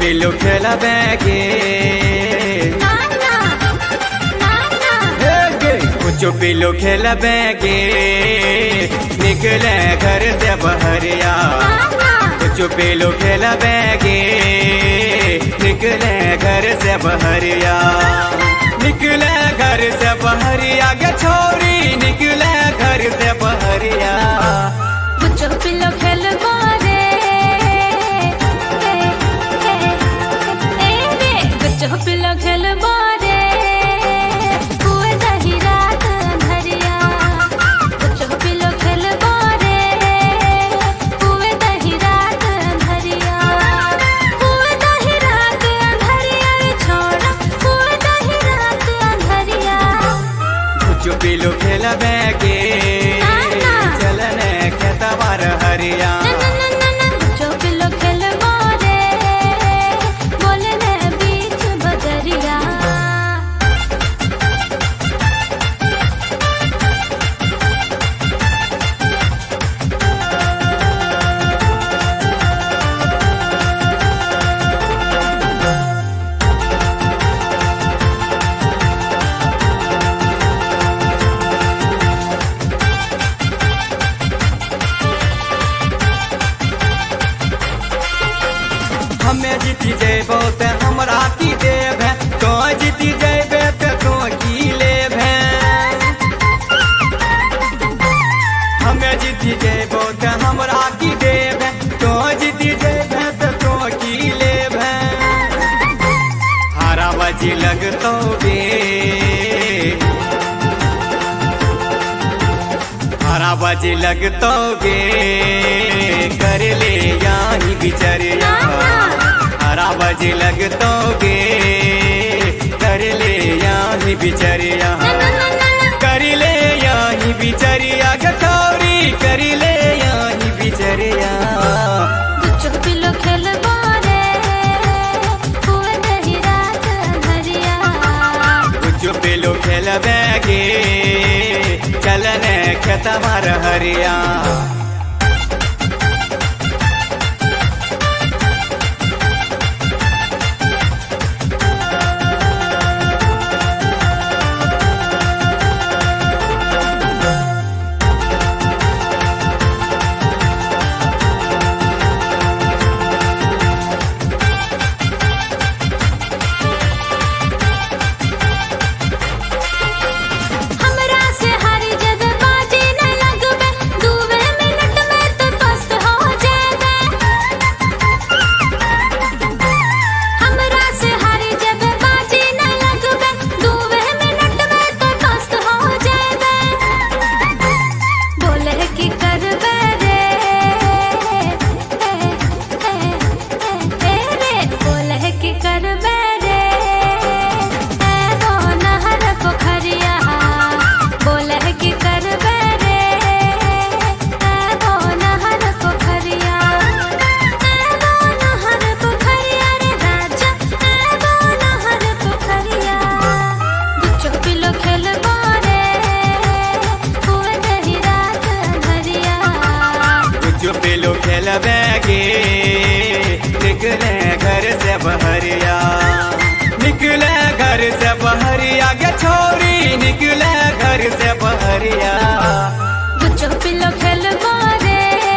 पिलो खेला बैगे कुछ पिलो खेला बैगे निकले घर से बहरिया कुछ पिलो खेला बैगे निकले घर से बहरिया निकले घर से बहरिया गे छोरी निकले घर से बहरिया कुछ पिलो खेल बारे कुछ पिलो खेल बारे हुए दही रात अंधरिया कुछ पिलो खेल बारे हुए दही रात अंधरिया हुए दही रात अंधरिया छोड़ा हुए दही रात अंधरिया कुछ पिलो खेला बैगे चलने खेता बार हरिया हमें जीती जेबो ते हमरा की देव है तो जीती जेबे ते तो की लेब है हमें जीती जेबो ते हमरा की देव है तो जीती जेबे ते तो की लेब है हारा बाजी लगतो बे हारा बाजी लगतो बे कर ले यही बिचरिया हरा बाजी लगतोगे कर ले यही बिचरिया कर ले यही बिचरिया गठौरी कर ले यही बिचरिया कुछ पिलो खेल बारे हुए दही रात अंधरिया कुछ पिलो खेल बैगे चलने खेता मार हरिया पिलो खेल बैगे निकले घर से बहरिया निकले घर से बहरिया गे छोरी निकले घर से बहरिया कुछ पिलो खेल बारे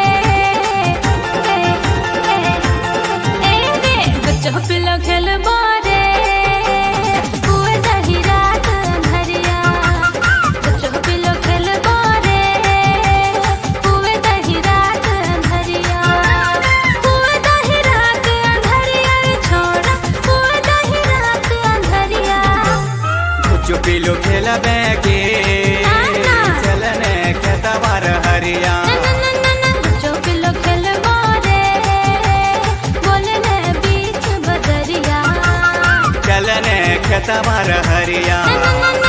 कुछ पिलो खेल बारे हुए दही रात अंधरिया कुछ पिलो खेल बारे हुए दही रात अंधरिया हुए दही रात अंधरिया छोड़ा हुए दही रात अंधरिया कुछ पिलो खेल बैगे चलने खेता बार हरिया कुछ पिलो खेल बारे बोलने बीच बदरिया चलने खेता बार हरिया।